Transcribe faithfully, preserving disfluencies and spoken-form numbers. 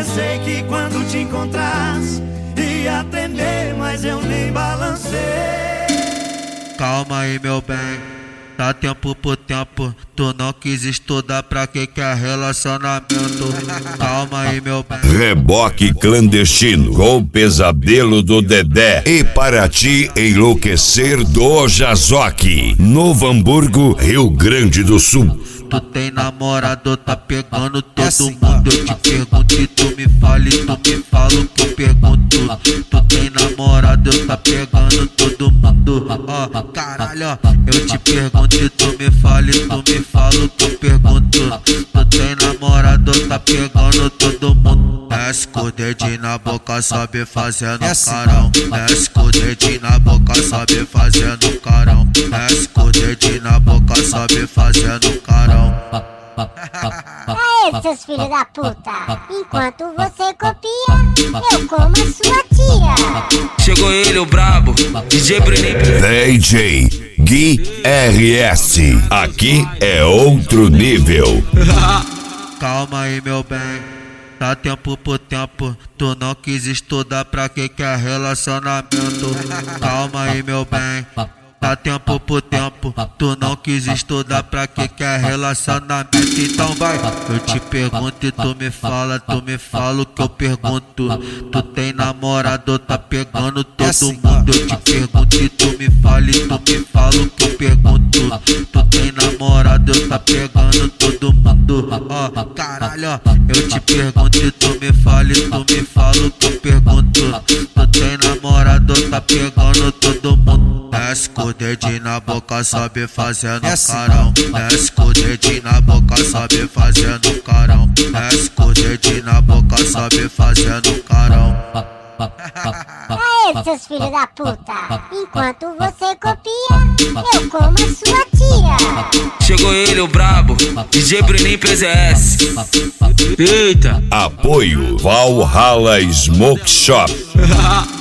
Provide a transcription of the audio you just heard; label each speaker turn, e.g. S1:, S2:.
S1: Pensei que quando te encontrasse ia tremer, mas eu nem balancei.
S2: Calma aí, meu bem, dá tempo por tempo. Tu não quis estudar, pra que que é relacionamento? Calma aí, meu bem.
S3: Reboque clandestino com o pesadelo do Dedé e para te enlouquecer do Jazoque, Novo Hamburgo, Rio Grande do Sul.
S2: Tu tem namorado, tá pegando todo mundo. Eu te pergunto e tu me fala, e tu me fala o que eu pergunto. Tu tem namorado, tá pegando todo mundo. Ó, oh, caralho, ó, eu te pergunto e tu me fala, e tu me fala o que eu pergunto. Tu tem namorado, tá pegando todo mundo. Desce com o dedinho na boca, sobe fazendo carão. Desce com o dedinho na boca, sobe fazendo carão. Desce com o dedinho na boca, sobe fazendo carão.
S4: Aê, seus filhos da puta! Enquanto você copia, eu como a sua tia.
S5: Chegou ele, o brabo, D J Bruninho.
S3: D J Gui R S, aqui é outro nível.
S2: Calma aí, meu bem, dá tempo por tempo. Tu não quis estudar, pra que que é relacionamento? Calma aí, meu bem, dá tempo por tempo. Tu não quis estudar, pra que que é relacionamento? Então vai, eu te pergunto e tu me fala, tu me fala o que eu pergunto. Tu tem namorado, tá pegando todo mundo. Eu te pergunto e tu me fala, e tu me fala o que eu pergunto. Tu tem namorado, tá pegando todo mundo. Ó, oh, caralho, ó, eu te pergunto e tu me fala, e tu me fala o que eu pergunto. Tu tem namorado, tá pegando todo mundo. Desce com o dedinho na boca, sobe fazendo carão. Desce com o dedinho na boca, sobe fazendo carão. Desce com o dedinho na boca, sobe fazendo carão.
S4: Aê, seus filhos da puta! Enquanto você copia, eu como a sua tia.
S5: Chegou ele, o brabo, D J Bruninho P Z S. Eita!
S3: Apoio Valhalla Smoke Shop.